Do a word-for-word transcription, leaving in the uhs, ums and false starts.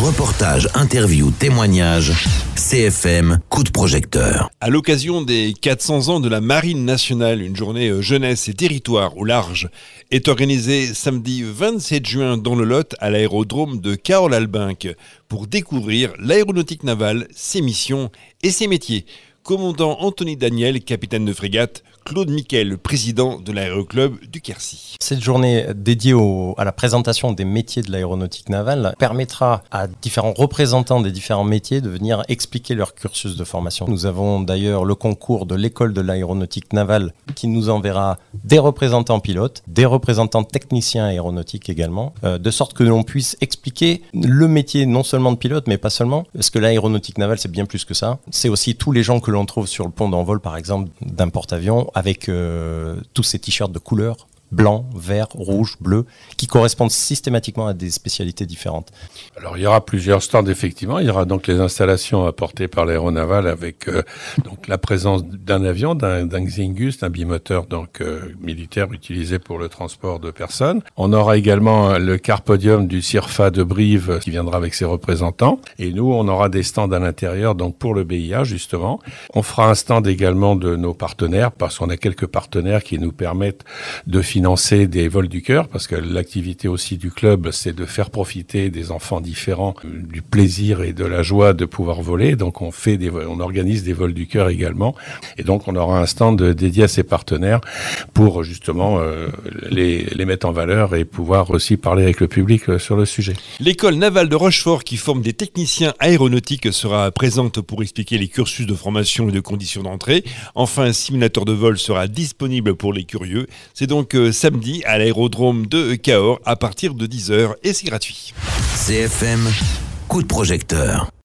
Reportages, interviews, témoignages, C F M, coup de projecteur. À l'occasion des quatre cents ans de la Marine nationale, une journée jeunesse et territoire au large est organisée samedi vingt-sept juin dans le Lot à l'aérodrome de Cahors-l'Albinque pour découvrir l'aéronautique navale, ses missions et ses métiers. Commandant Anthony Daniel, capitaine de frégate, Claude Miquel, président de l'aéroclub du Quercy. Cette journée dédiée au, à la présentation des métiers de l'aéronautique navale permettra à différents représentants des différents métiers de venir expliquer leur cursus de formation. Nous avons d'ailleurs le concours de l'école de l'aéronautique navale qui nous enverra des représentants pilotes, des représentants techniciens aéronautiques également, euh, de sorte que l'on puisse expliquer le métier non seulement de pilote, mais pas seulement, parce que l'aéronautique navale c'est bien plus que ça. C'est aussi tous les gens que l'on trouve sur le pont d'envol par exemple d'un porte-avions, avec euh, tous ces t-shirts de couleurs, blanc, vert, rouge, bleu, qui correspondent systématiquement à des spécialités différentes. Alors il y aura plusieurs stands effectivement, il y aura donc les installations apportées par l'aéronaval avec euh, donc la présence d'un avion, d'un, d'un Xingus, d'un bimoteur donc euh, militaire utilisé pour le transport de personnes. On aura également le car podium du CIRFA de Brive qui viendra avec ses représentants, et nous on aura des stands à l'intérieur donc pour le B I A justement. On fera un stand également de nos partenaires parce qu'on a quelques partenaires qui nous permettent de financer financer des vols du cœur, parce que l'activité aussi du club, c'est de faire profiter des enfants différents du plaisir et de la joie de pouvoir voler. Donc on fait des, on organise des vols du cœur également, et donc on aura un stand dédié à ses partenaires pour justement euh, les, les mettre en valeur et pouvoir aussi parler avec le public euh, sur le sujet. L'école navale de Rochefort, qui forme des techniciens aéronautiques, sera présente pour expliquer les cursus de formation et de conditions d'entrée. Enfin, un simulateur de vol sera disponible pour les curieux. C'est donc euh, samedi à l'aérodrome de Cahors à partir de dix heures et c'est gratuit. C F M, coup de projecteur.